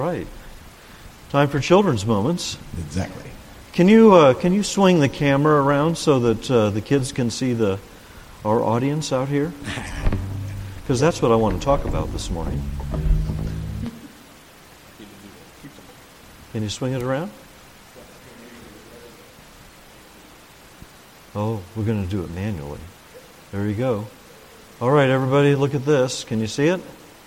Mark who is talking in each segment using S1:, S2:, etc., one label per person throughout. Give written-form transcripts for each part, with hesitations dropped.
S1: Right. Time for children's moments.
S2: Exactly.
S1: Can you swing the camera around so that the kids can see our audience out here? Because that's what I want to talk about this morning. Can you swing it around? Oh, we're going to do it manually. There you go. All right, everybody, look at this. Can you see it?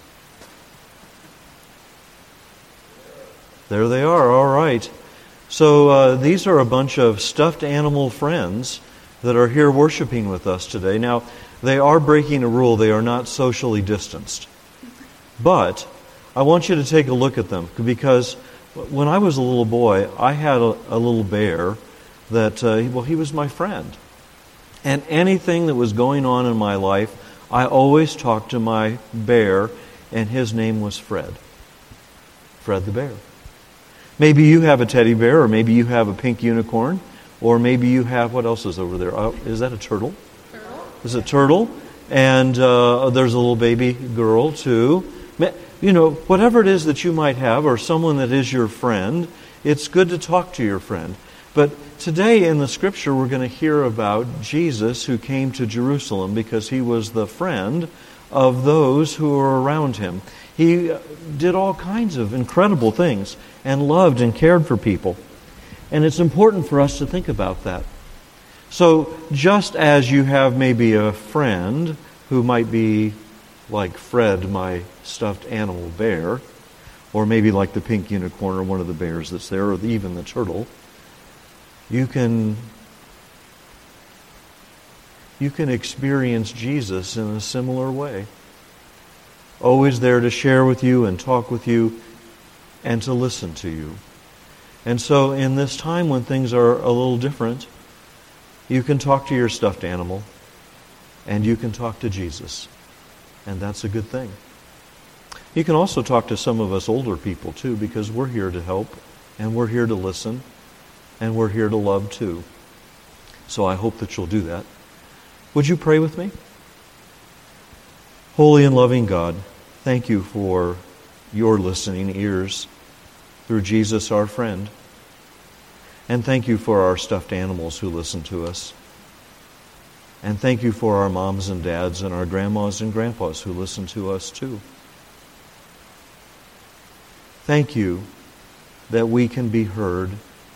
S1: There they are. All right. So these are a bunch of stuffed animal friends that are here worshiping with us today. Now, they are breaking a rule. They are not socially distanced. But I want you to take a look at them, because when I was a little boy, I had a little bear that, he was my friend. And anything that was going on in my life, I always talked to my bear, and his name was Fred. Fred the bear. Maybe you have a teddy bear, or maybe you have a pink unicorn, or maybe you have, what else is over there? Is that a turtle? Turtle. Is it turtle? And there's a little baby girl too. You know, whatever it is that you might have, or someone that is your friend, it's good to talk to your friend. But today in the Scripture, we're going to hear about Jesus, who came to Jerusalem because he was the friend of those who were around him. He did all kinds of incredible things and loved and cared for people. And it's important for us to think about that. So just as you have maybe a friend who might be like Fred, my stuffed animal bear, or maybe like the pink unicorn or one of the bears that's there, or even the turtle, you can experience Jesus in a similar way. Always there to share with you and talk with you and to listen to you. And so in this time when things are a little different, you can talk to your stuffed animal and you can talk to Jesus. And that's a good thing. You can also talk to some of us older people too, because we're here to help and we're here to listen and we're here to love too. So I hope that you'll do that. Would you pray with me? Holy and loving God, thank you for your listening ears through Jesus, our friend. And thank you for our stuffed animals who listen to us. And thank you for our moms and dads and our grandmas and grandpas who listen to us too. Thank you that we can be heard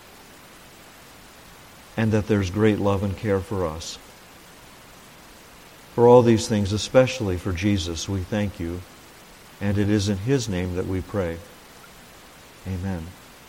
S1: and that there's great love and care for us. For all these things, especially for Jesus, we thank you. And it is in his name that we pray. Amen.